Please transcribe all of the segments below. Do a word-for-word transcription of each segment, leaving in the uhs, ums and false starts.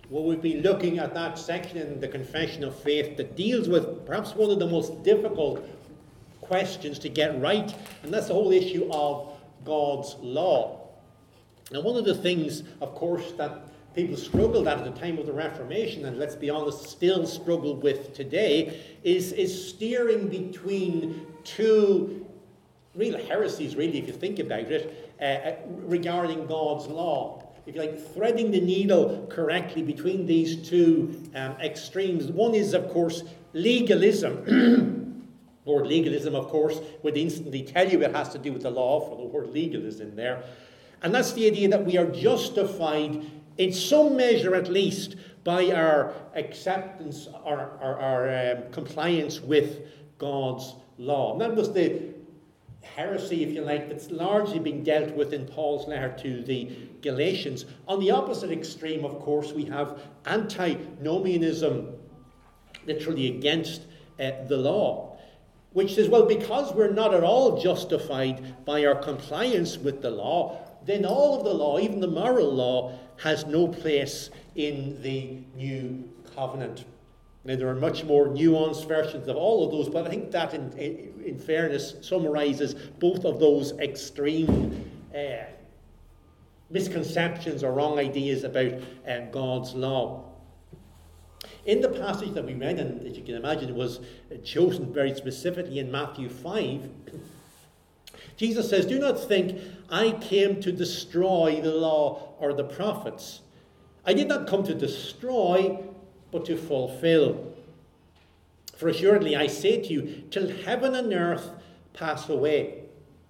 Well, we'll be looking at that section in the Confession of Faith that deals with perhaps one of the most difficult questions to get right, and that's the whole issue of God's law. Now, one of the things, of course, that people struggled at at the time of the Reformation, and let's be honest, still struggle with today, is, is steering between two real heresies, really, if you think about it, uh, regarding God's law. If you like, threading the needle correctly between these two um, extremes. One is, of course, legalism. The word legalism, of course, would instantly tell you it has to do with the law, for the word legal is in there. And that's the idea that we are justified, in some measure at least, by our acceptance or our, our um, compliance with God's law. And that was the heresy, if you like, that's largely being dealt with in Paul's letter to the Galatians. On the opposite extreme, of course, we have antinomianism, literally against uh, the law, which says, well, because we're not at all justified by our compliance with the law, then all of the law, even the moral law, has no place in the new covenant. Now, there are much more nuanced versions of all of those, but I think that, in, in, in fairness, summarizes both of those extreme uh, misconceptions or wrong ideas about uh, God's law. In the passage that we read, and as you can imagine, it was chosen very specifically in Matthew five, Jesus says, "Do not think I came to destroy the law or the prophets. I did not come to destroy, but to fulfill. For assuredly I say to you, till heaven and earth pass away,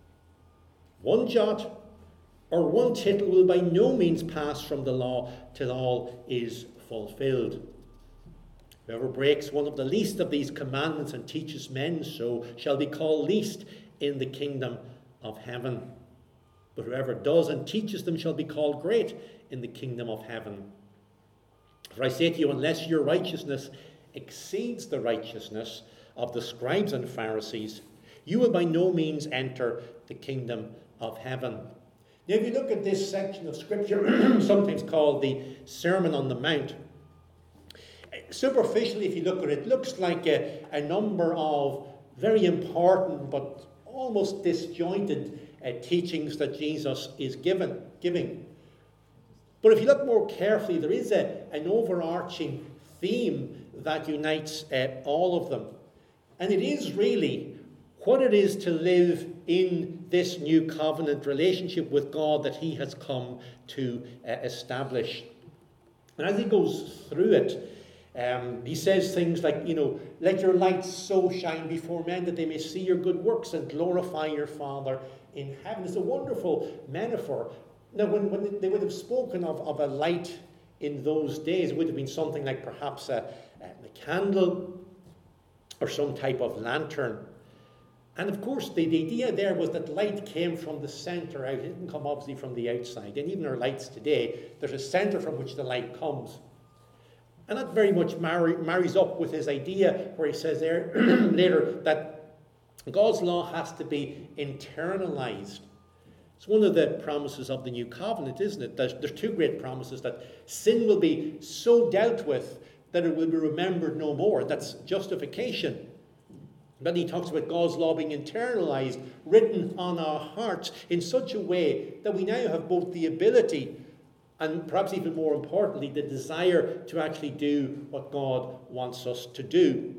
one jot or one tittle will by no means pass from the law till all is fulfilled. Whoever breaks one of the least of these commandments and teaches men so shall be called least in the kingdom of heaven. But whoever does and teaches them shall be called great in the kingdom of heaven. For I say to you, unless your righteousness exceeds the righteousness of the scribes and Pharisees, you will by no means enter the kingdom of heaven." Now, if you look at this section of Scripture, sometimes called the Sermon on the Mount, superficially, if you look at it, it looks like a, a number of very important but almost disjointed uh, teachings that Jesus is given, giving. But if you look more carefully, there is a, an overarching theme that unites uh, all of them. And it is really what it is to live in this new covenant relationship with God that he has come to uh, establish. And as he goes through it, um, he says things like, you know, let your light so shine before men that they may see your good works and glorify your Father in heaven. It's a wonderful metaphor. Now, when, when they would have spoken of, of a light in those days, it would have been something like perhaps a, a candle or some type of lantern. And of course, the, the idea there was that light came from the centre out. It didn't come obviously from the outside. And even our lights today, there's a centre from which the light comes. And that very much marry, marries up with his idea where he says there later that God's law has to be internalized. It's one of the promises of the new covenant, isn't it? There's, there's two great promises: that sin will be so dealt with that it will be remembered no more. That's justification. Then he talks about God's law being internalized, written on our hearts in such a way that we now have both the ability and perhaps even more importantly, the desire to actually do what God wants us to do.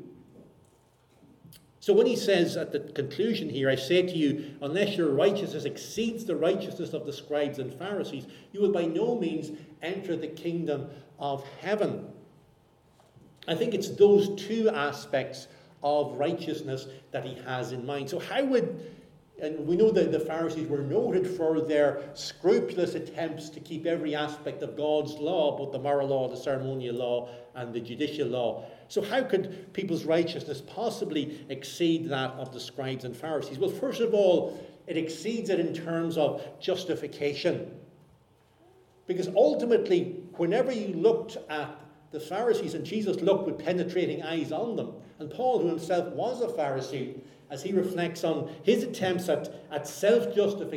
So when he says at the conclusion here, I say to you, unless your righteousness exceeds the righteousness of the scribes and Pharisees, you will by no means enter the kingdom of heaven. I think it's those two aspects of righteousness that he has in mind. So how would, and we know that the Pharisees were noted for their scrupulous attempts to keep every aspect of God's law, both the moral law, the ceremonial law, and the judicial law. So how could people's righteousness possibly exceed that of the scribes and Pharisees? Well, first of all, it exceeds it in terms of justification. Because ultimately, whenever you looked at the Pharisees, and Jesus looked with penetrating eyes on them, and Paul, who himself was a Pharisee, as he reflects on his attempts at, at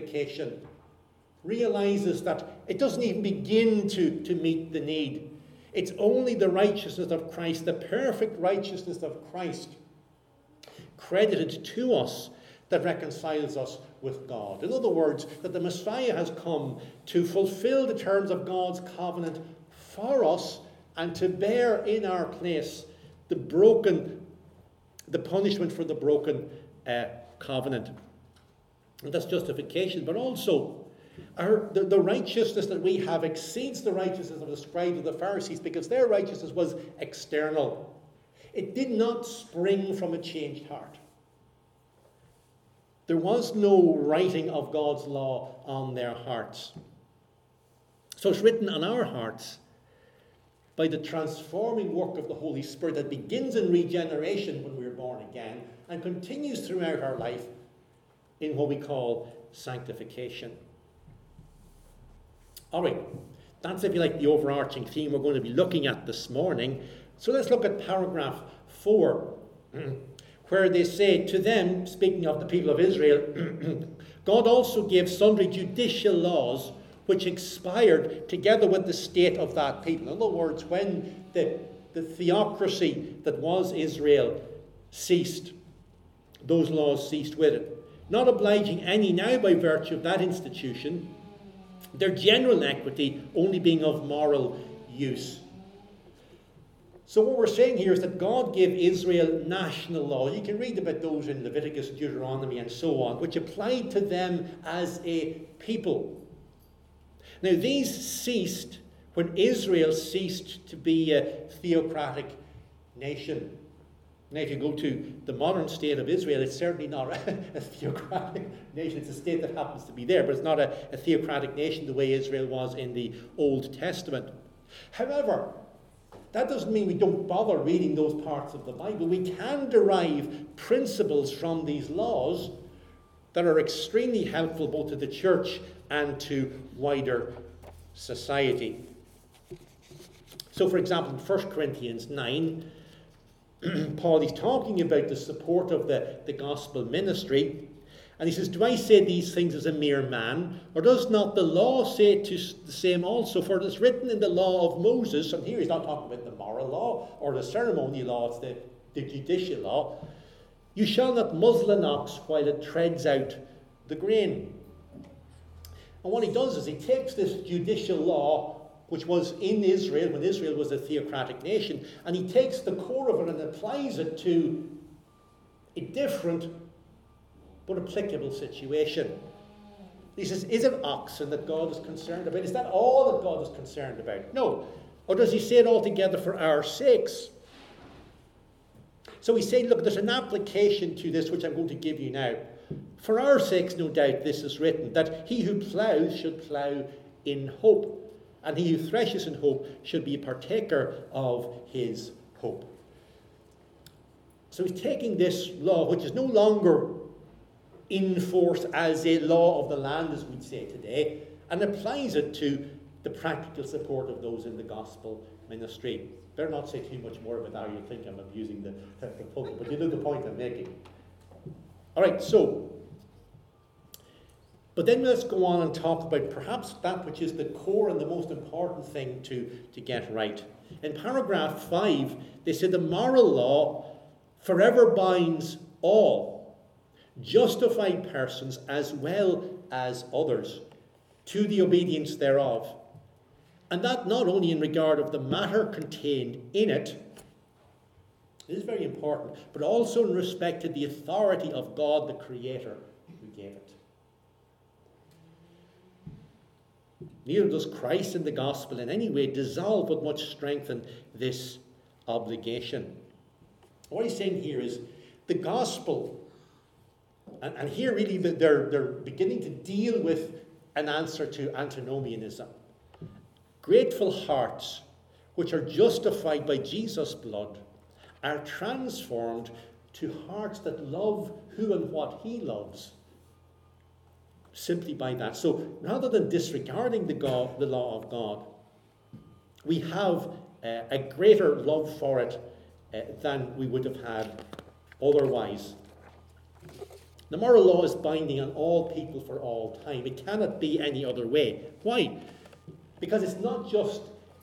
self-justification, realizes that it doesn't even begin to, to meet the need. It's only the righteousness of Christ, the perfect righteousness of Christ, credited to us, that reconciles us with God. In other words, that the Messiah has come to fulfill the terms of God's covenant for us and to bear in our place the broken, the punishment for the broken uh, covenant. And that's justification, but also our, the, the righteousness that we have exceeds the righteousness of the scribes and the Pharisees, because their righteousness was external. It did not spring from a changed heart. There was no writing of God's law on their hearts. So it's written on our hearts by the transforming work of the Holy Spirit that begins in regeneration when we're born again and continues throughout our life in what we call sanctification. All right, that's, if you like, the overarching theme we're going to be looking at this morning. So let's look at paragraph four. Where they say, to them, speaking of the people of Israel, God also gave sundry judicial laws which expired together with the state of that people. In other words, when the, the theocracy that was Israel ceased, those laws ceased with it. Not obliging any now by virtue of that institution, their general equity only being of moral use. So what we're saying here is that God gave Israel national laws. You can read about those in Leviticus, Deuteronomy, and so on, which applied to them as a people. Now, these ceased when Israel ceased to be a theocratic nation. Now, if you go to the modern state of Israel, it's certainly not a, a theocratic nation. It's a state that happens to be there, but it's not a, a theocratic nation the way Israel was in the Old Testament. However, that doesn't mean we don't bother reading those parts of the Bible. We can derive principles from these laws that are extremely helpful both to the church and to wider society. So, for example, in First Corinthians nine, Paul is talking about the support of the, the gospel ministry. And he says, do I say these things as a mere man? Or does not the law say to the same also? For it is written in the law of Moses, and here he's not talking about the moral law or the ceremonial law, it's the, the judicial law. You shall not muzzle an ox while it treads out the grain. And what he does is he takes this judicial law, which was in Israel, when Israel was a theocratic nation, and he takes the core of it and applies it to a different but applicable situation. He says, is it oxen that God is concerned about? Is that all that God is concerned about? No. Or does he say it altogether for our sakes? So he's saying, look, there's an application to this which I'm going to give you now. For our sakes, no doubt, this is written, that he who ploughs should plough in hope, and he who threshes in hope should be a partaker of his hope. So he's taking this law, which is no longer in force as a law of the land, as we'd say today, and applies it to the practical support of those in the gospel ministry. Better not say too much more about that, or you think I'm abusing the, the pulpit, but you know the point I'm making. All right, so, but then let's go on and talk about perhaps that which is the core and the most important thing to, to get right. In paragraph five, they say the moral law forever binds all justified persons as well as others to the obedience thereof. And that not only in regard of the matter contained in it, this is very important, but also in respect to the authority of God, the Creator, who gave it. Neither does Christ in the gospel in any way dissolve but much strengthen this obligation. What he's saying here is the gospel, and, and here really they're, they're beginning to deal with an answer to antinomianism. Grateful hearts, which are justified by Jesus' blood, are transformed to hearts that love who and what he loves, simply by that. So rather than disregarding the, God, the law of God, we have uh, a greater love for it uh, than we would have had otherwise. The moral law is binding on all people for all time. It cannot be any other way. Why? Because it's not just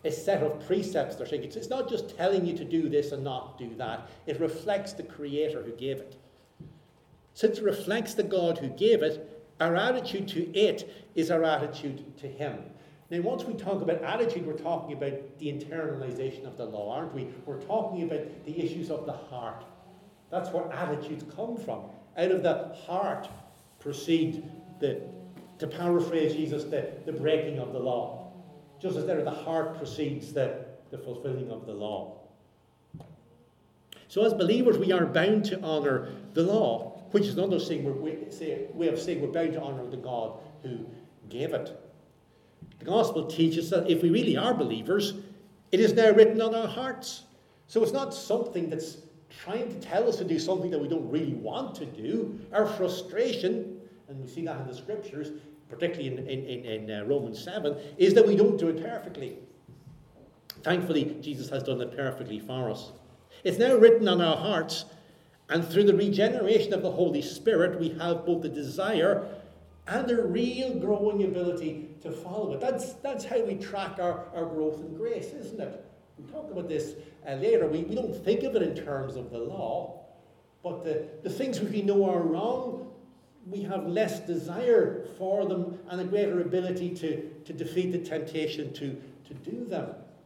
a set of precepts they're saying. It's, it's not just telling you to do this and not do that. It reflects the Creator who gave it. Since it reflects the God who gave it, our attitude to it is our attitude to Him. Now, once we talk about attitude, we're talking about the internalization of the law, aren't we? We're talking about the issues of the heart. That's where attitudes come from. Out of the heart proceed the, to paraphrase Jesus, the, the breaking of the law. Just as out of the heart proceeds the, the fulfilling of the law. So as believers, we are bound to honour the law, which is another thing we're, we say, way of saying we're bound to honour the God who gave it. The gospel teaches that if we really are believers, it is now written on our hearts. So it's not something that's trying to tell us to do something that we don't really want to do. Our frustration, and we see that in the scriptures, particularly in, in, in, in uh, Romans seven, is that we don't do it perfectly. Thankfully, Jesus has done it perfectly for us. It's now written on our hearts, and through the regeneration of the Holy Spirit, we have both the desire and a real growing ability to follow it. That's, that's how we track our, our growth in grace, isn't it? We'll talk about this uh, later. We, we don't think of it in terms of the law, but the, the things which we know are wrong, we have less desire for them and a greater ability to, to defeat the temptation to, to do them.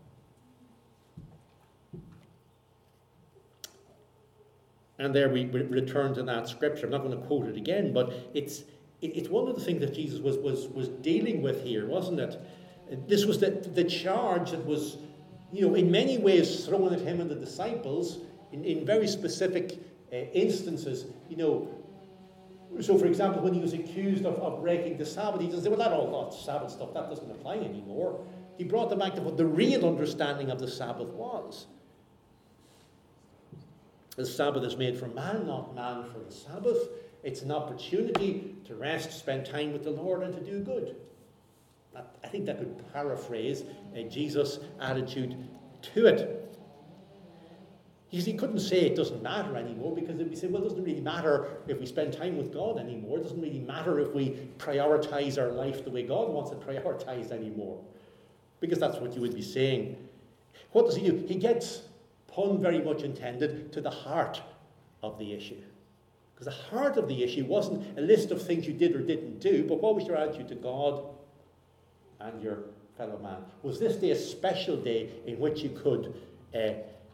And there we return to that scripture. I'm not going to quote it again, but it's it's one of the things that Jesus was was was dealing with here, wasn't it? This was the, the charge that was, you know, in many ways thrown at him and the disciples in, in very specific uh, instances. You know, so for example, when he was accused of, of breaking the Sabbath, he said, well, that all that Sabbath stuff, that doesn't apply anymore. He brought them back to what the real understanding of the Sabbath was. The Sabbath is made for man, not man for the Sabbath. It's an opportunity to rest, spend time with the Lord, and to do good. I think that could paraphrase uh, Jesus' attitude to it. He couldn't say it doesn't matter anymore, because if we say, well, it doesn't really matter if we spend time with God anymore. It doesn't really matter if we prioritize our life the way God wants it prioritized anymore. Because that's what you would be saying. What does he do? He gets, pun very much intended, to the heart of the issue. Because the heart of the issue wasn't a list of things you did or didn't do, but what was your attitude to God and your fellow man? Was this day a special day in which you could uh,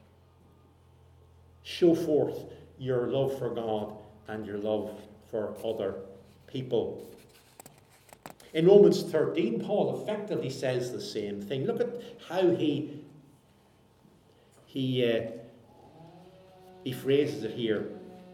show forth your love for God and your love for other people? In Romans thirteen, Paul effectively says the same thing. Look at how he he uh, he phrases it here.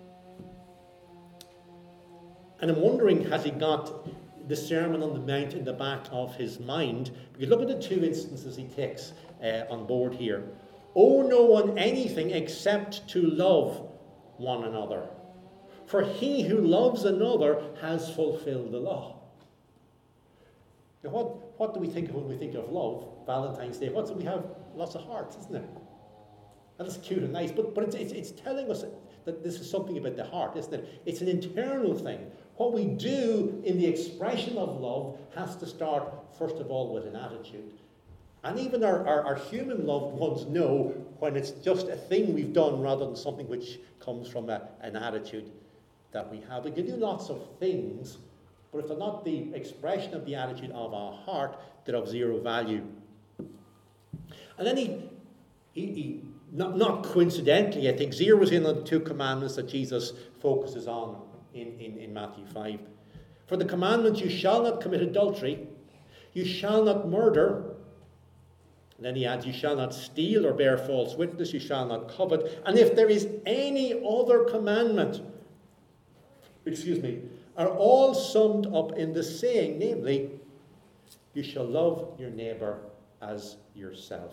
And I'm wondering, has he got the Sermon on the Mount in the back of his mind? Because look at the two instances he takes uh, on board here. Owe no one anything except to love one another. For he who loves another has fulfilled the law. Now what, what do we think of when we think of love? Valentine's Day. What do we have? Lots of hearts, isn't it? And it's cute and nice, but, but it's, it's, it's telling us that this is something about the heart, isn't it? It's an internal thing. What we do in the expression of love has to start, first of all, with an attitude. And even our, our, our human loved ones know when it's just a thing we've done rather than something which comes from a, an attitude that we have. We can do lots of things, but if they're not the expression of the attitude of our heart, they're of zero value. And then he, he, he not, not coincidentally, I think, zeroes in on the two commandments that Jesus focuses on in, in, in Matthew five. For the commandment, you shall not commit adultery, you shall not murder. And then he adds, you shall not steal or bear false witness, you shall not covet. And if there is any other commandment, excuse me, are all summed up in the saying, namely, you shall love your neighbour as yourself.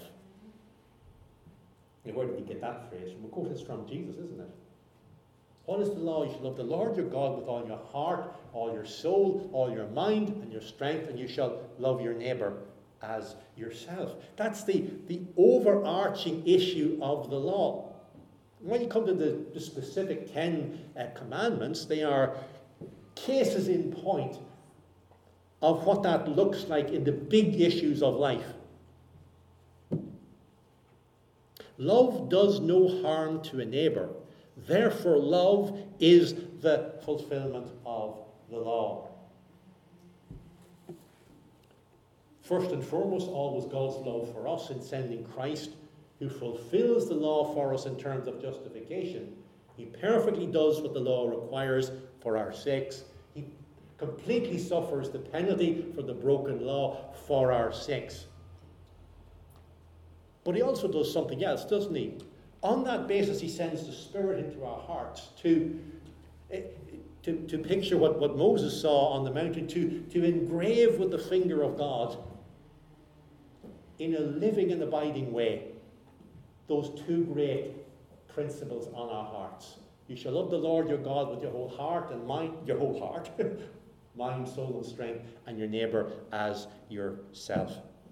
Now, where did he get that phrase from? Of course, it's from Jesus, isn't it? What is the law? You shall love the Lord your God with all your heart, all your soul, all your mind, and your strength, and you shall love your neighbour as yourself. That's the, the overarching issue of the law. When you come to the, the specific Ten uh, Commandments, they are cases in point of what that looks like in the big issues of life. Love does no harm to a neighbour. Therefore, love is the fulfilment of the law. First and foremost, always God's love for us in sending Christ, who fulfills the law for us in terms of justification. He perfectly does what the law requires for our sakes. He completely suffers the penalty for the broken law for our sakes. But he also does something else, doesn't he? On that basis, he sends the Spirit into our hearts to, to, to picture what, what Moses saw on the mountain, to, to engrave with the finger of God in a living and abiding way those two great principles on our hearts. You shall love the Lord your God with your whole heart and mind, your whole heart, mind, soul, and strength, and your neighbour as yourself.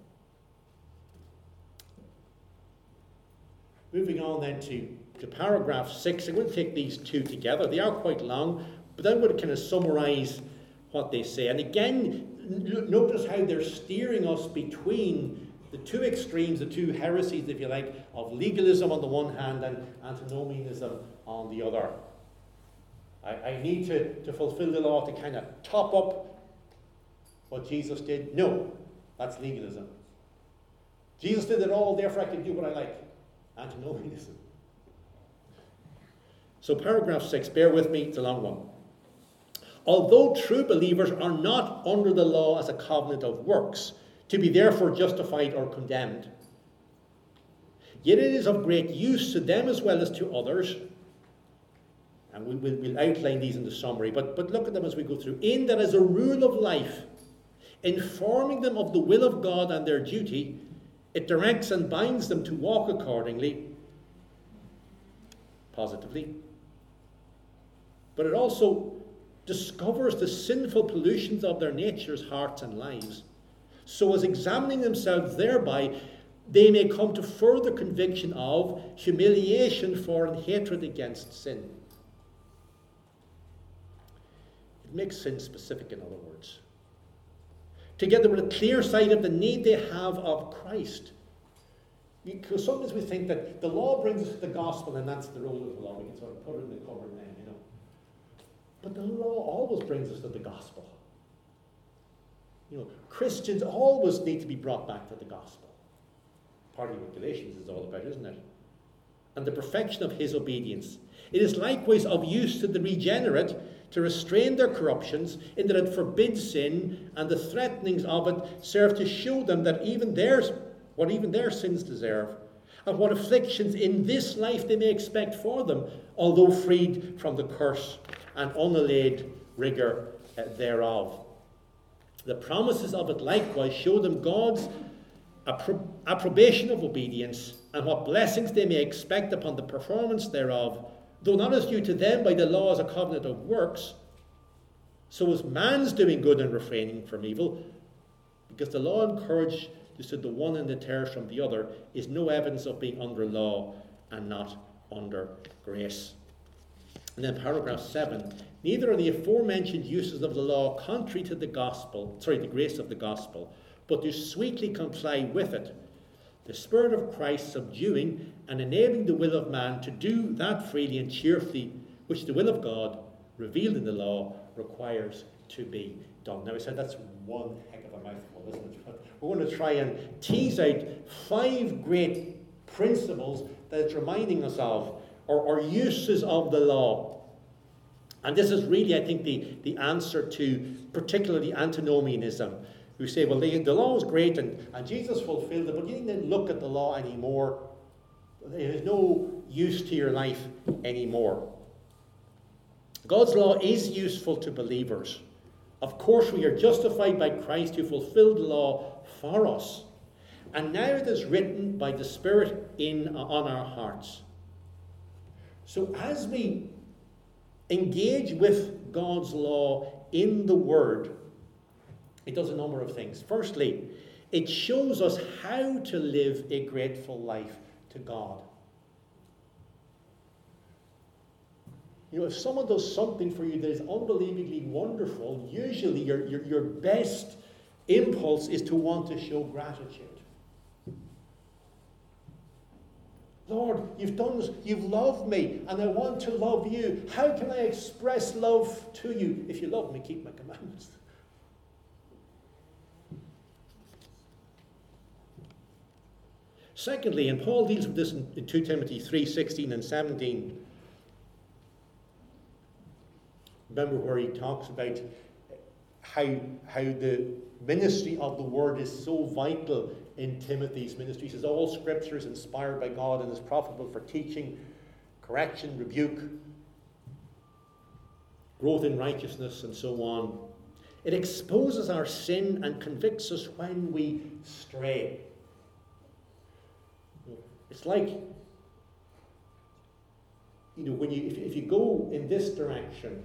Moving on then to, to paragraph six, I'm going to take these two together. They are quite long, but I'm going to kind of summarise what they say. And again, n- notice how they're steering us between the two extremes, the two heresies, if you like, of legalism on the one hand and antinomianism on the other. I, I need to, to fulfill the law to kind of top up what Jesus did. No, that's legalism. Jesus did it all, therefore I can do what I like. Antinomianism. So paragraph six, bear with me, it's a long one. Although true believers are not under the law as a covenant of works, to be therefore justified or condemned, yet it is of great use to them as well as to others, and we will we'll outline these in the summary, but, but look at them as we go through, in that as a rule of life, informing them of the will of God and their duty, it directs and binds them to walk accordingly, positively. But it also discovers the sinful pollutions of their natures, hearts, and lives, so as examining themselves thereby, they may come to further conviction of humiliation for and hatred against sin. It makes sin specific, in other words. Together with a clear sight of the need they have of Christ. Because sometimes we think that the law brings us to the gospel and that's the role of the law. We can sort of put it in the cupboard then, you know. But the law always brings us to the gospel. You know, Christians always need to be brought back to the gospel. Part of what Galatians is all about, isn't it? And the perfection of his obedience. It is likewise of use to the regenerate to restrain their corruptions, in that it forbids sin, and the threatenings of it serve to show them that even theirs, what even their sins deserve, and what afflictions in this life they may expect for them, although freed from the curse and unallayed rigour uh, thereof. The promises of it likewise show them God's appro- approbation of obedience, and what blessings they may expect upon the performance thereof, though not as due to them by the law as a covenant of works, so as man's doing good and refraining from evil, because the law encourages to the one and deters from the other, is no evidence of being under law and not under grace. And then paragraph seven, neither are the aforementioned uses of the law contrary to the gospel, sorry, the grace of the gospel, but do sweetly comply with it, the Spirit of Christ subduing and enabling the will of man to do that freely and cheerfully, which the will of God, revealed in the law, requires to be done. Now I said that's one heck of a mouthful, isn't it? But we're going to try and tease out five great principles that it's reminding us of, or, or uses of the law. And this is really, I think, the, the answer to particularly antinomianism, who say, well, the, the law is great and, and Jesus fulfilled it, but you didn't look at the law anymore. It has no use to your life anymore. God's law is useful to believers. Of course, we are justified by Christ, who fulfilled the law for us. And now it is written by the Spirit in on our hearts. So as we engage with God's law in the Word, it does a number of things. Firstly, it shows us how to live a grateful life to God. You know, if someone does something for you that is unbelievably wonderful, usually your, your, your best impulse is to want to show gratitude. Lord, you've done this, you've loved me, and I want to love you. How can I express love to you? If you love me, keep my commandments. Secondly, and Paul deals with this in, in Second Timothy three, sixteen and seventeen. Remember where he talks about how, how the ministry of the word is so vital in Timothy's ministry. He says all scripture is inspired by God and is profitable for teaching, correction, rebuke, growth in righteousness, and so on. It exposes our sin and convicts us when we stray. It's like, you know, when you if, if you go in this direction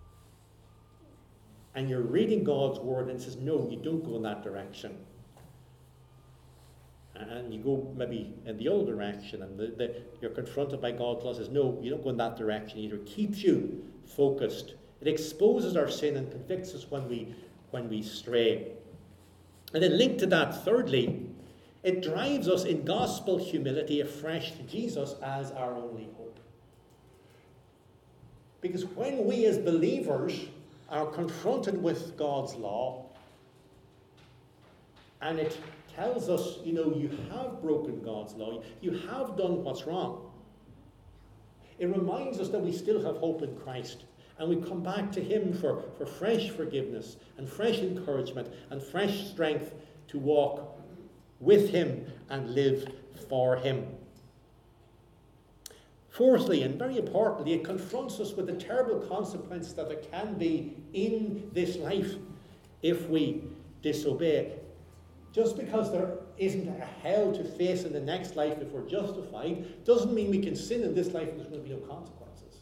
and you're reading God's word and it says, no, you don't go in that direction. And you go maybe in the other direction and the, the, you're confronted by God's law and says, no, you don't go in that direction either. It keeps you focused. It exposes our sin and convicts us when we, when we stray. And then linked to that, thirdly, it drives us in gospel humility afresh to Jesus as our only hope. Because when we as believers are confronted with God's law, and it tells us, you know, you have broken God's law, you have done what's wrong. It reminds us that we still have hope in Christ, and we come back to him for, for fresh forgiveness and fresh encouragement and fresh strength to walk with him and live for him. Fourthly, and very importantly, it confronts us with the terrible consequences that there can be in this life if we disobey. Just because there isn't a hell to face in the next life if we're justified, doesn't mean we can sin in this life and there's going to be no consequences.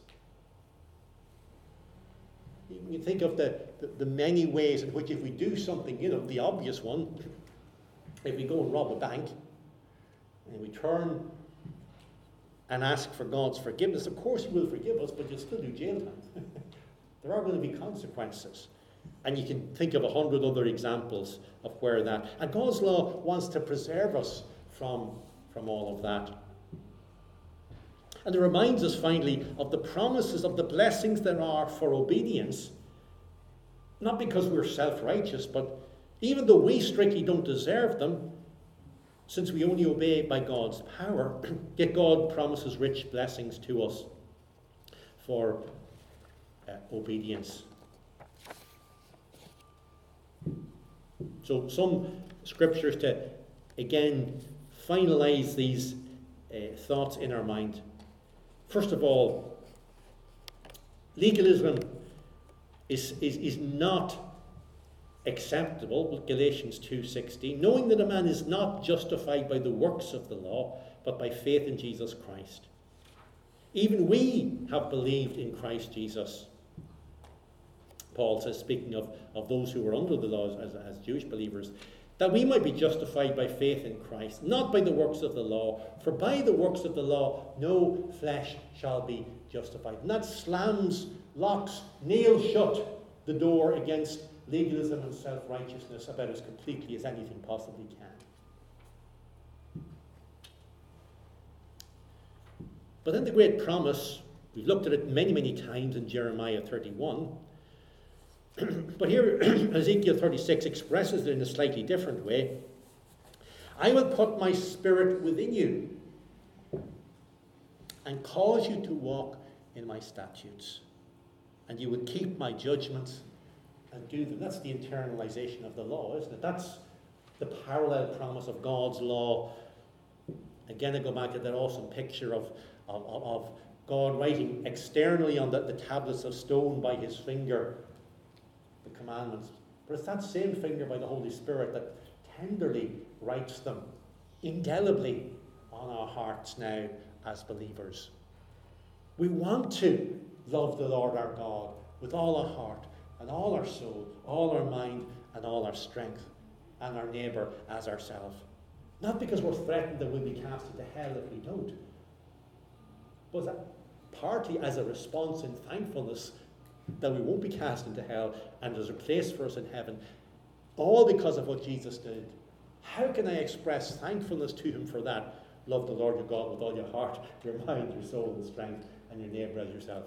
You think of the, the, the many ways in which if we do something, you know, the obvious one, if we go and rob a bank, and we turn and ask for God's forgiveness, of course he will forgive us, but you'll still do jail time. There are going to be consequences. And you can think of a hundred other examples of where that. And God's law wants to preserve us from, from all of that. And it reminds us finally of the promises of the blessings there are for obedience. Not because we're self-righteous, but even though we strictly don't deserve them, since we only obey by God's power, yet God promises rich blessings to us for uh, obedience. So some scriptures to, again, finalize these uh, thoughts in our mind. First of all, legalism is, is, is not acceptable, Galatians two sixteen, knowing that a man is not justified by the works of the law, but by faith in Jesus Christ. Even we have believed in Christ Jesus. Paul says, speaking of, of those who were under the law as, as Jewish believers, that we might be justified by faith in Christ, not by the works of the law. For by the works of the law, no flesh shall be justified. And that slams, locks, nails shut the door against legalism and self-righteousness about as completely as anything possibly can. But then the great promise, we've looked at it many, many times in Jeremiah thirty-one, but here Ezekiel thirty-six expresses it in a slightly different way. I will put my spirit within you and cause you to walk in my statutes, and you will keep my judgments and do them. That's the internalization of the law, isn't it? That's the parallel promise of God's law. Again, I go back to that awesome picture of, of, of God writing externally on the, the tablets of stone by his finger the commandments. But it's that same finger by the Holy Spirit that tenderly writes them indelibly on our hearts now as believers. We want to love the Lord our God with all our heart and all our soul, all our mind and all our strength, and our neighbour as ourselves. Not because we're threatened that we'll be cast into hell if we don't, but that partly as a response in thankfulness that we won't be cast into hell and there's a place for us in heaven, all because of what Jesus did. How can I express thankfulness to him for that Love the Lord your God with all your heart, your mind, your soul, and strength, and your neighbour as yourself.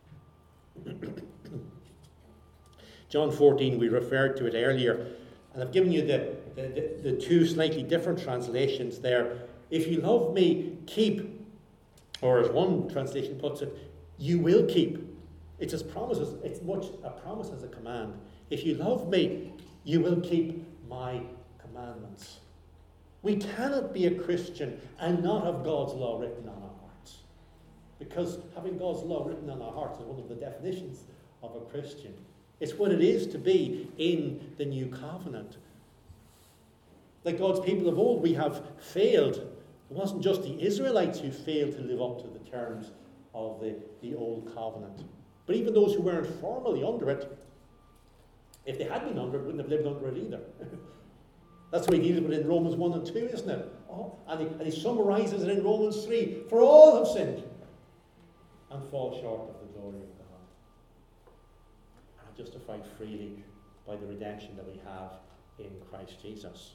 John fourteen, we referred to it earlier, and I've given you the, the, the, the two slightly different translations there. If you love me, keep, or as one translation puts it, you will keep. It's as promises, it's much a promise as a command. If you love me, you will keep my commandments. We cannot be a Christian and not have God's law written on our hearts. Because having God's law written on our hearts is one of the definitions of a Christian. It's what it is to be in the new covenant. Like God's people of old, we have failed. It wasn't just the Israelites who failed to live up to the terms of the, the old covenant. But even those who weren't formally under it, if they had been under it, wouldn't have lived under it either. That's what he deals with in Romans one and two, isn't it? Oh, and, he, and he summarizes it in Romans three. For all have sinned and fall short of the glory of God. And are justified freely by the redemption that we have in Christ Jesus.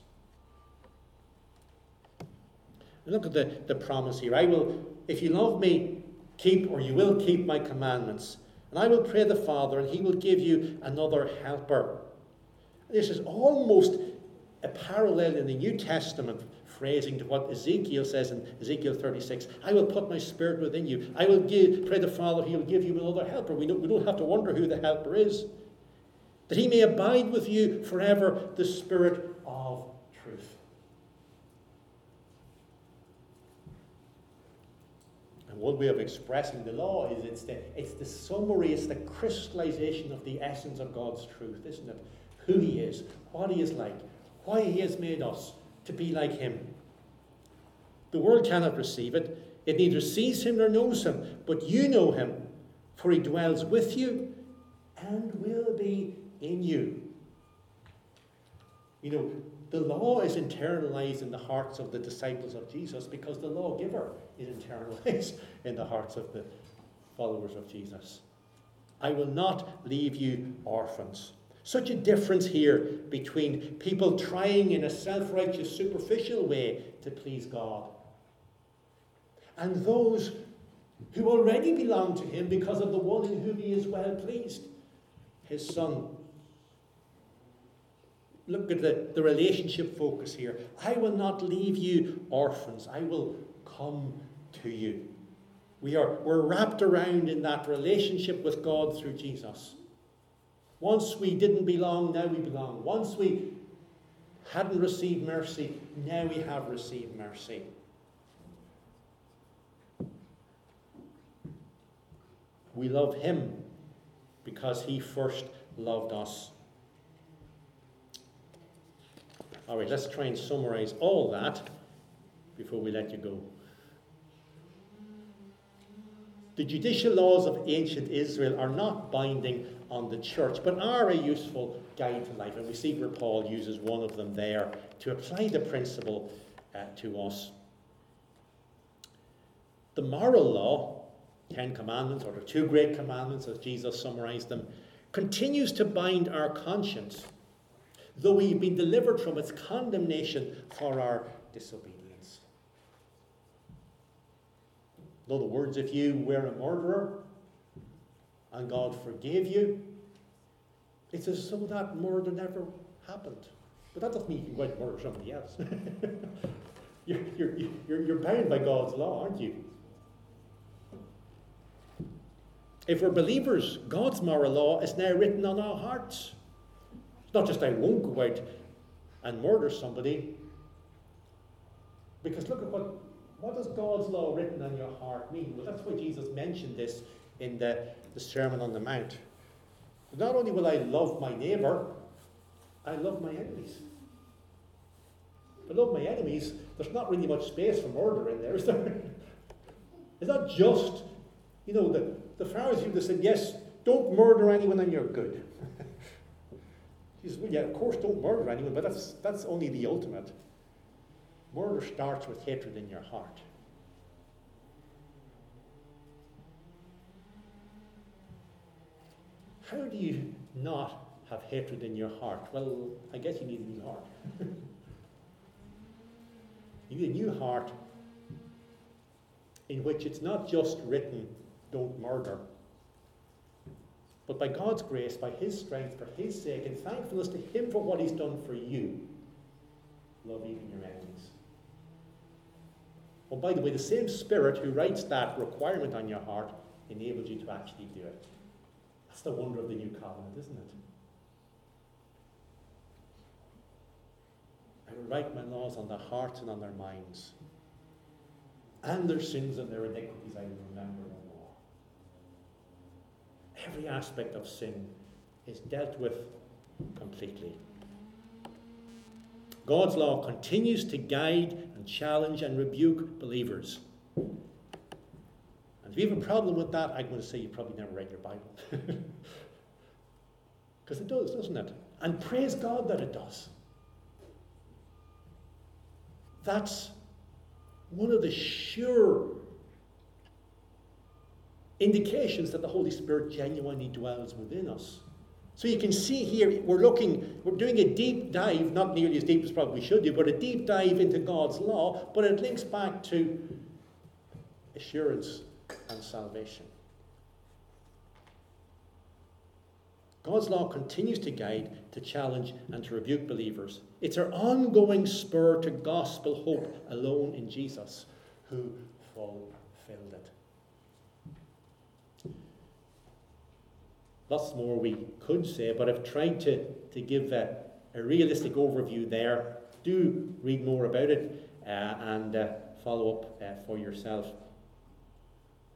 And look at the, the promise here. I will, if you love me, keep, or you will keep my commandments. And I will pray the Father, and he will give you another helper. This is almost a parallel in the New Testament phrasing to what Ezekiel says in Ezekiel thirty-six. I will put my spirit within you. I will give, pray the Father, he will give you another helper. We don't, we don't have to wonder who the helper is. That he may abide with you forever, the Spirit of truth. And one way of expressing the law is it's the, it's the summary, it's the crystallization of the essence of God's truth, isn't it? Who he is, what he is like, why he has made us to be like him. The world cannot receive it. It neither sees him nor knows him, but you know him, for he dwells with you and will be in you. You know, the law is internalized in the hearts of the disciples of Jesus because the lawgiver is internalized in the hearts of the followers of Jesus. I will not leave you orphans. Such a difference here between people trying in a self-righteous, superficial way to please God and those who already belong to him because of the one in whom he is well pleased, his Son. Look at the, the relationship focus here. I will not leave you orphans. I will come to you. We are, we're wrapped around in that relationship with God through Jesus. Once we didn't belong, now we belong. Once we hadn't received mercy, now we have received mercy. We love him because he first loved us. All right, let's try and summarize all that before we let you go. The judicial laws of ancient Israel are not binding on the church, but are a useful guide to life. And we see where Paul uses one of them there to apply the principle uh, to us. The moral law, Ten Commandments, or the two great commandments as Jesus summarized them, continues to bind our conscience, though we've been delivered from its condemnation for our disobedience. In other words, if you were a murderer and God forgave you, it's as though that murder never happened. But that doesn't mean you can go out and murder somebody else. you're, you're, you're, you're bound by God's law, aren't you? If we're believers, God's moral law is now written on our hearts. It's not just I won't go out and murder somebody. Because look at what, what does God's law written on your heart mean? Well, that's why Jesus mentioned this in the, the Sermon on the Mount. Not only will I love my neighbour, I love my enemies. If I love my enemies, there's not really much space for murder in there, is there? It's not just, you know, the, the Pharisees would have said, yes, don't murder anyone and you're good. He says, well, yeah, of course, don't murder anyone, but that's, that's only the ultimate. Murder starts with hatred in your heart. How do you not have hatred in your heart? Well, I guess you need a new heart. You need a new heart in which it's not just written, don't murder, but by God's grace, by his strength, for his sake, and thankfulness to him for what he's done for you, love even your enemies. Oh, by the way, the same Spirit who writes that requirement on your heart enables you to actually do it. That's the wonder of the new covenant, isn't it? I will write my laws on their hearts and on their minds. And their sins and their iniquities I will remember no more. Every aspect of sin is dealt with completely. God's law continues to guide and challenge and rebuke believers. And if you have a problem with that, I'm going to say you probably never read your Bible. Because it does, doesn't it? And praise God that it does. That's one of the sure indications that the Holy Spirit genuinely dwells within us. So you can see here, we're looking, we're doing a deep dive, not nearly as deep as probably we should do, but a deep dive into God's law, but it links back to assurance and salvation. God's law continues to guide, to challenge, and to rebuke believers. It's our ongoing spur to gospel hope alone in Jesus, who fulfilled it. Lots more we could say, but I've tried to, to give a, a realistic overview there. Do read more about it uh, and uh, follow up uh, for yourself.